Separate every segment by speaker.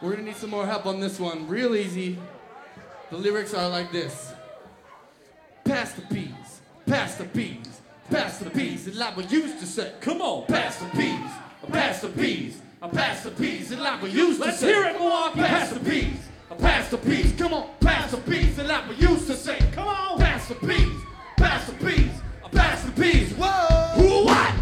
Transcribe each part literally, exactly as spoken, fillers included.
Speaker 1: We're gonna need some more help on this one. Real easy. The lyrics are like this. Pass the peas, pass the peas, pass the peas. It's like we used to say. Come on, pass the peas, pass the peas, pass the peas. It's like we used to say. Let's hear it, Milwaukee. Pass the peas, pass the peas. Come on, pass the peas. It's like we used to say. Come on, pass the peas, pass the peas, pass the peas. Whoa, who what?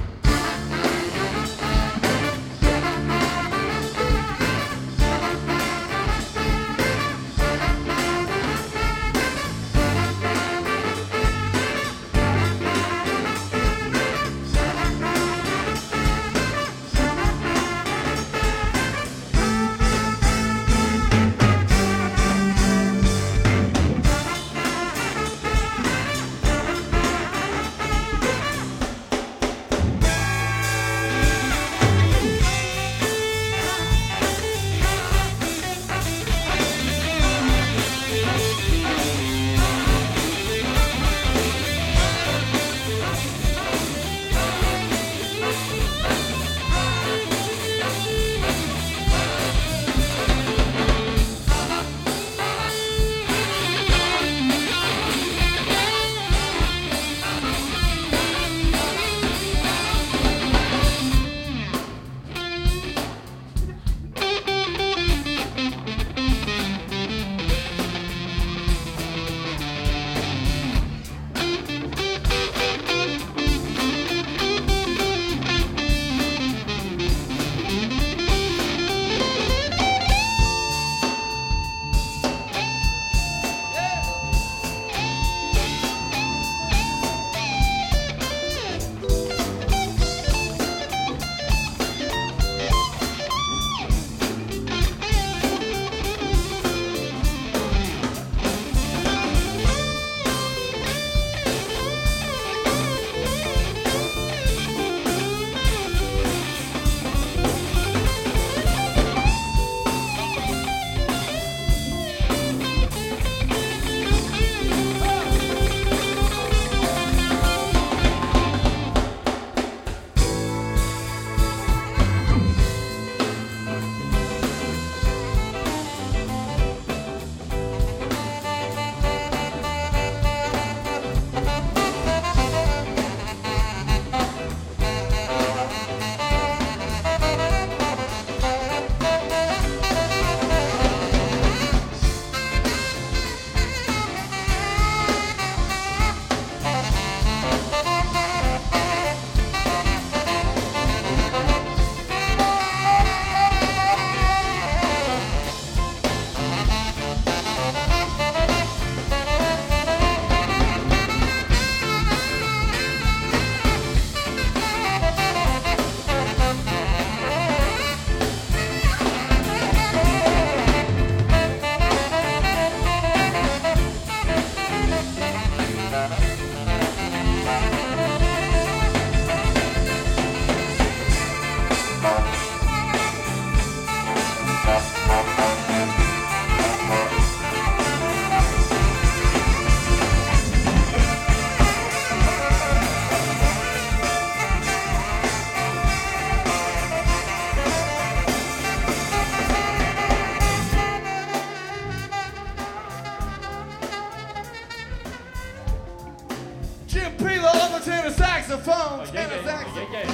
Speaker 1: Saxophone,
Speaker 2: oh, yeah,
Speaker 1: tenor
Speaker 2: yeah,
Speaker 1: saxophone.
Speaker 2: yeah,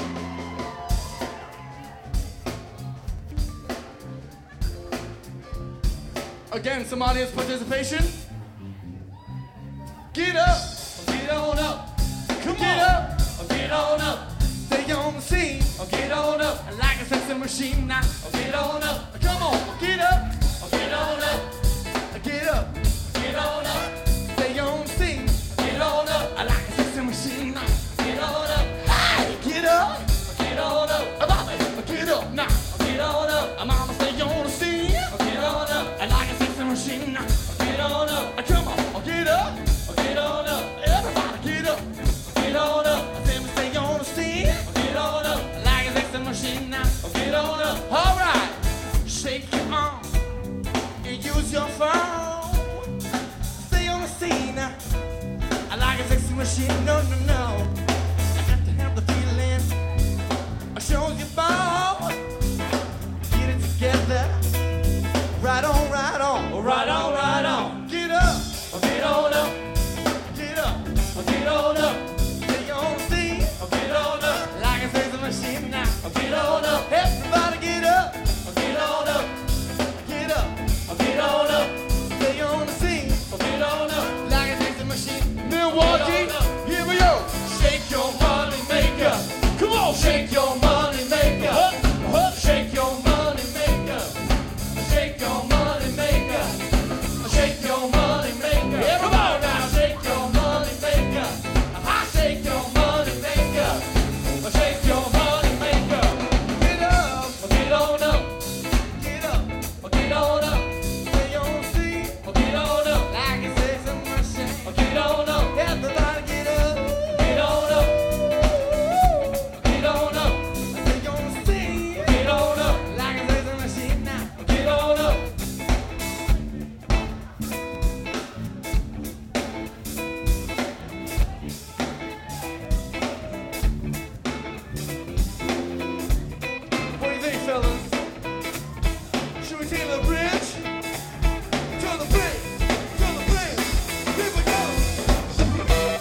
Speaker 2: yeah.
Speaker 1: Again, some audience participation. Get up,
Speaker 2: Get on up. Come
Speaker 1: get
Speaker 2: on.
Speaker 1: up,
Speaker 2: Get on up.
Speaker 1: stay on the scene.
Speaker 2: Get on up.
Speaker 1: Like a sexy machine now.
Speaker 2: Get on up.
Speaker 1: Come on, get up,
Speaker 2: Get on up.
Speaker 1: get up,
Speaker 2: Get on up.
Speaker 1: stay on the scene.
Speaker 2: Get on up.
Speaker 1: Like a sexy machine now.
Speaker 2: Get on up.
Speaker 1: Hey, get up,
Speaker 2: Get on up.
Speaker 1: Bobby, get up now.
Speaker 2: Get on up.
Speaker 1: Mama, stay on the scene.
Speaker 2: Get on up.
Speaker 1: Like a sexy machine now.
Speaker 2: Get on up.
Speaker 1: Come on, get up,
Speaker 2: Get on up.
Speaker 1: everybody get up.
Speaker 2: Get on up.
Speaker 1: I said, stay on the scene.
Speaker 2: Get on up.
Speaker 1: Like a sexy machine now.
Speaker 2: Get on up.
Speaker 1: All right, shake your arm and use your phone. Stay on the scene. I like a sexy machine. No, no, no. I got to have the feeling. I show you ball. Get it together.
Speaker 2: Get on up.
Speaker 1: Everybody get up,
Speaker 2: Get on up.
Speaker 1: get up.
Speaker 2: Get on up.
Speaker 1: Stay on the scene
Speaker 2: Get on up.
Speaker 1: like a dancing machine. Milwaukee, here we go.
Speaker 2: Shake your money maker.
Speaker 1: Come on,
Speaker 2: Shake your money maker. Shake your money maker. Shake your money maker. Shake your money maker.
Speaker 1: Everybody
Speaker 2: now, shake your money maker. Shake your money maker. Shake your money maker.
Speaker 1: get up,
Speaker 2: Get on up.
Speaker 1: get up.
Speaker 2: Get on up.
Speaker 1: Stay on the scene
Speaker 2: Get on up.
Speaker 1: like a dancing machine.
Speaker 2: Get on up.
Speaker 1: Everybody get up,
Speaker 2: Get on up. Get on up.
Speaker 1: stay on the scene
Speaker 2: Get on up.
Speaker 1: like a dancing machine now.
Speaker 2: Get on up.
Speaker 1: What do you think, fellas? Should we take the bridge? To the bridge, to the bridge. Here we go.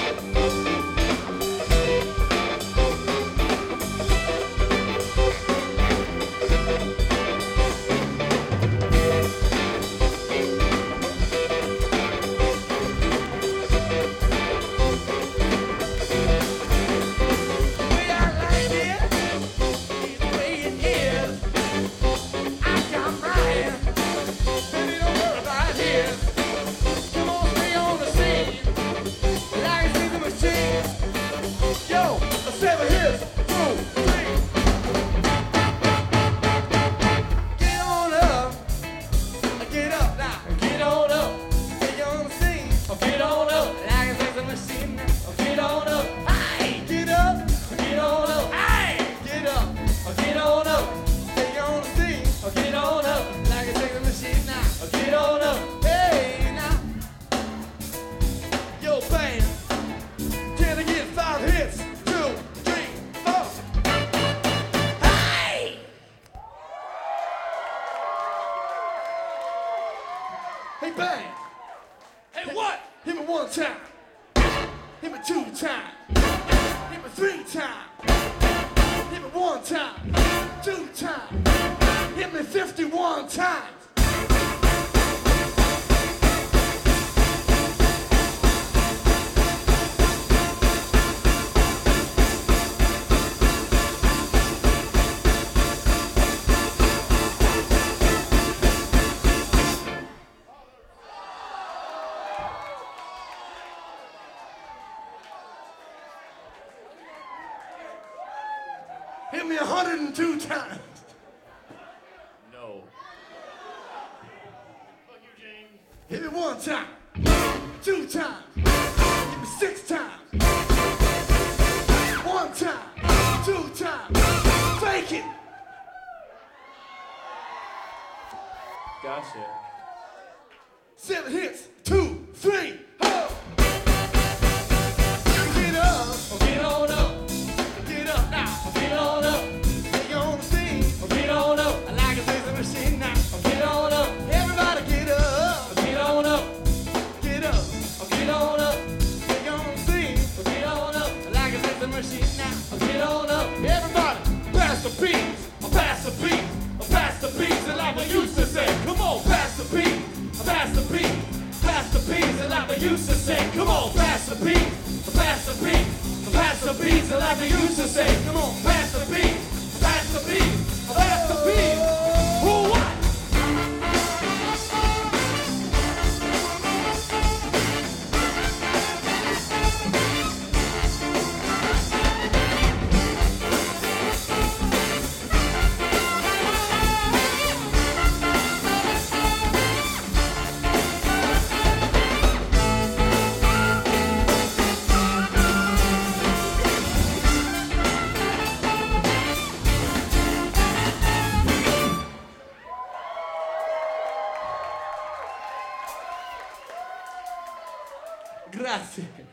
Speaker 1: We are like this. The way it is. I come right. Baby, don't worry about it. Come on, stay on the scene. Like a dancing machine. Yo, seven hits. Two, three. Get on up. Get up now.
Speaker 2: Get on up.
Speaker 1: Stay on the scene.
Speaker 2: Get on up.
Speaker 1: Like a dancing machine now.
Speaker 2: Get on up.
Speaker 1: Hey, get up.
Speaker 2: Get on up.
Speaker 1: Hey, get up.
Speaker 2: Get on up.
Speaker 1: Stay on the scene.
Speaker 2: Get on up.
Speaker 1: Like a dancing machine now.
Speaker 2: Get on up.
Speaker 1: Hey, now. Yo, band. Can I get five hits? Two, three, four. Hey! Hey, band.
Speaker 2: Hey, what?
Speaker 1: Hit me one time. Hit me two times. Hit me three times. Hit me one time. Two times. Hit me fifty-one times. Hit me one hundred two times.
Speaker 2: No.
Speaker 1: Hit me one time. Two times. Hit me six times. One time. Two times. Fake it.
Speaker 2: Gotcha.
Speaker 1: Seven hits. Two, three, ho! Get up.
Speaker 2: Get on up.
Speaker 1: Get up now.
Speaker 2: Get on up.
Speaker 1: Stay on the scene.
Speaker 2: Get on up.
Speaker 1: I like a dancing machine now.
Speaker 2: Get on up.
Speaker 1: Everybody get up.
Speaker 2: Get on up.
Speaker 1: Get up.
Speaker 2: Get on up.
Speaker 1: Stay on the scene.
Speaker 2: Get on up.
Speaker 1: I like a dancing machine now.
Speaker 2: Get on up.
Speaker 1: Everybody, pass the beats. Pass the beats. Pass the beats. And like we used to say, come on, pass the beats. Pass the beats. Pass the beats. And like we used to say, come on, pass the beats. Pass the beats. Pass the beats. And like we used to say, come on, pass the beats. Pass the beats. Pass the beats. Who what? Grazie.